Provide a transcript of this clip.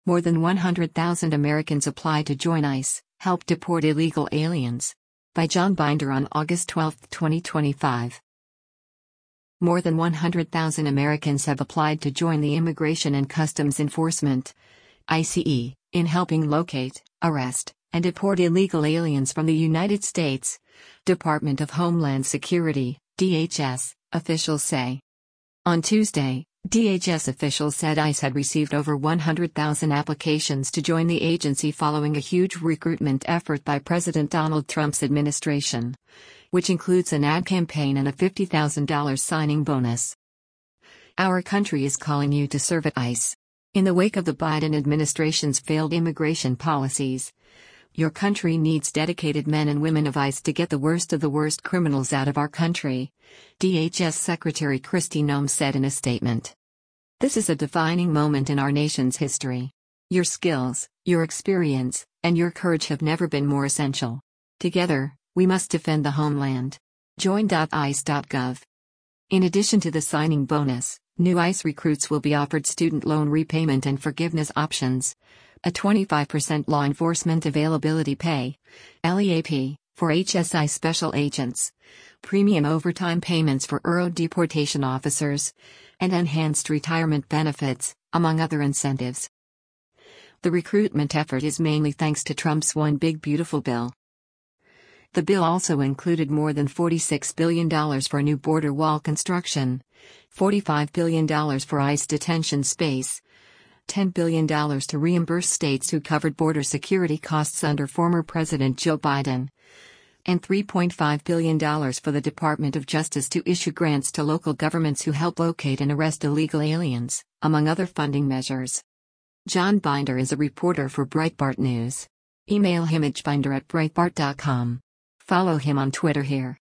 More than 100,000 Americans apply to join ICE, help deport illegal aliens. By John Binder on August 12, 2025. More than 100,000 Americans have applied to join the Immigration and Customs Enforcement (ICE) in helping locate, arrest, and deport illegal aliens from the United States. Department of Homeland Security (DHS) officials say. On Tuesday, DHS officials said ICE had received over 100,000 applications to join the agency following a huge recruitment effort by President Donald Trump's administration, which includes an ad campaign and a $50,000 signing bonus. Our country is calling you to serve at ICE. In the wake of the Biden administration's failed immigration policies, your country needs dedicated men and women of ICE to get the worst of the worst criminals out of our country, DHS Secretary Kristi Noem said in a statement. This is a defining moment in our nation's history. Your skills, your experience, and your courage have never been more essential. Together, we must defend the homeland. Join.ice.gov. In addition to the signing bonus, new ICE recruits will be offered student loan repayment and forgiveness options, a 25% law enforcement availability pay (LEAP) for HSI special agents, premium overtime payments for Euro deportation officers, and enhanced retirement benefits, among other incentives. The recruitment effort is mainly thanks to Trump's One Big Beautiful Bill. The bill also included more than $46 billion for new border wall construction, $45 billion for ICE detention space, $10 billion to reimburse states who covered border security costs under former President Joe Biden, and $3.5 billion for the Department of Justice to issue grants to local governments who help locate and arrest illegal aliens, among other funding measures. John Binder is a reporter for Breitbart News. Email him at binder@breitbart.com. Follow him on Twitter here.